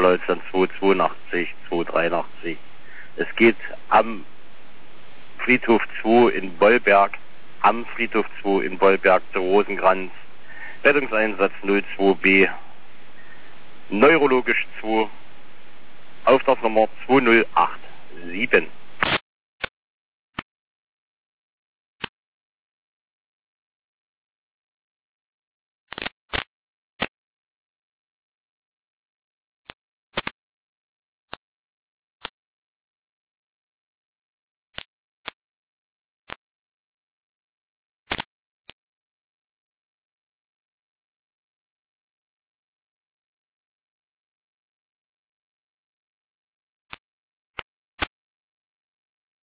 Zentraldeutschland 282, 283. Es geht am Friedhof 2 in Bollberg, am Friedhof 2 in Bollberg zu Rosenkranz. Rettungseinsatz 02B, neurologisch 2, Auftragsnummer 2087.